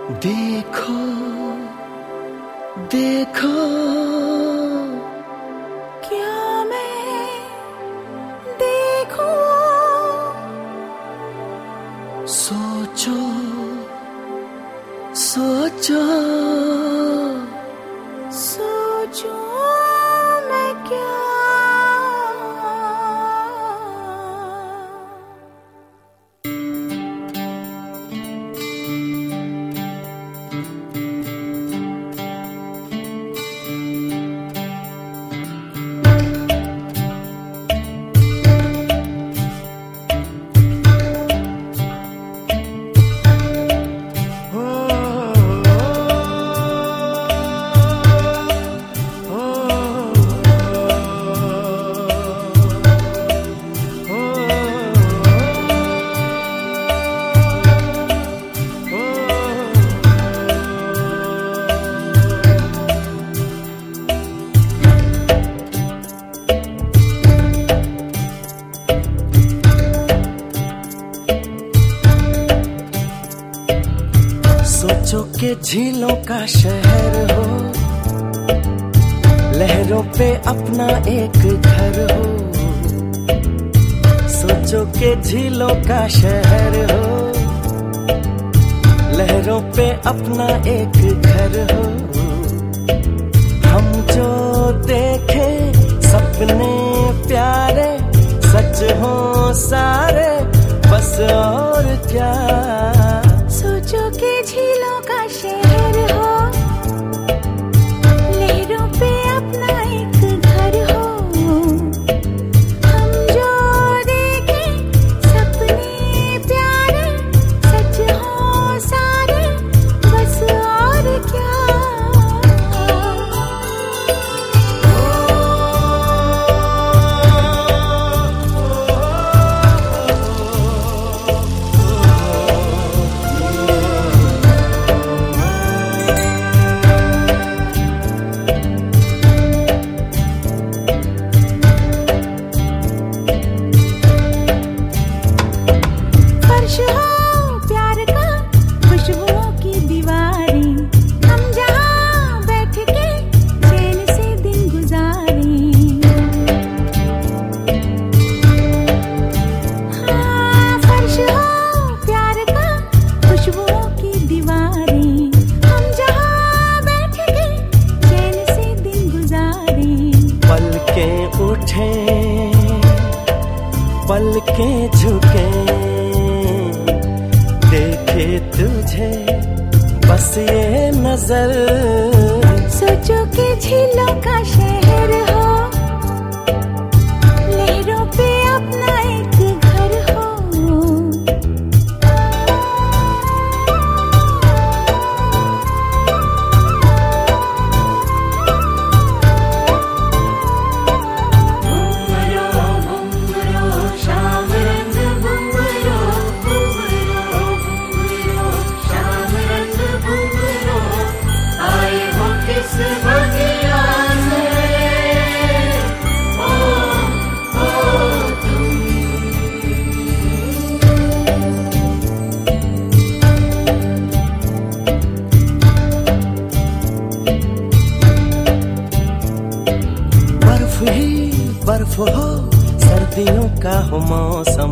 देखो देखो क्या मैं देखूं, सोचो सोचो सोचूं मैं क्या। सोचो के झीलों का शहर हो, लहरों पे अपना एक घर हो। सोचो के झीलों का शहर हो, लहरों पे अपना एक घर हो। हम जो देखे सपने प्यारे सच हो सारे, बस और क्या। सोचो के झीलों का शहर हो, लहरों पे अपना एक घर हो। हम जो देखे सपने प्यारे सच हो सारे, बस और क्या। प्यार का खुशबुओं की दीवारें, हम जहाँ बैठ के चैन से दिन गुजारें। हाँ, फर्श हो प्यार का खुशबुओं की दीवारें, हम जहाँ बैठ के चैन से दिन गुजारें। पलकें उठे पलकें झुके, देखे तुझे बस ये नजर। सोचो के झीलों का शहर हो, लहरों पे अपना एक घर हो। बर्फ हो सर्दियों का हो मौसम,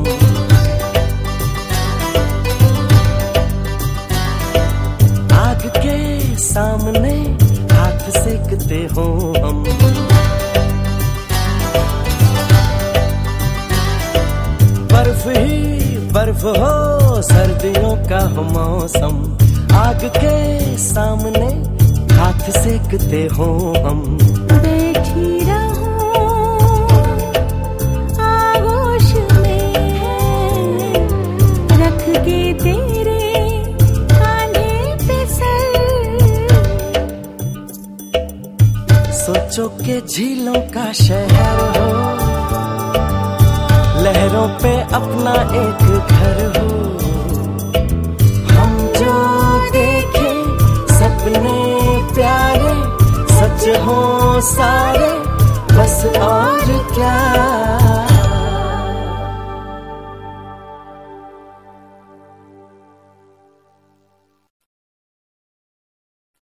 आग के सामने हाथ सेकते हो हम। बर्फ ही बर्फ हो सर्दियों का हो मौसम, आग के सामने हाथ सेकते हो हम। बैठी सोचो के झीलों का शहर हो, लहरों पे अपना एक घर हो। हम जो देखे सपने प्यारे सच हो सारे, बस और क्या।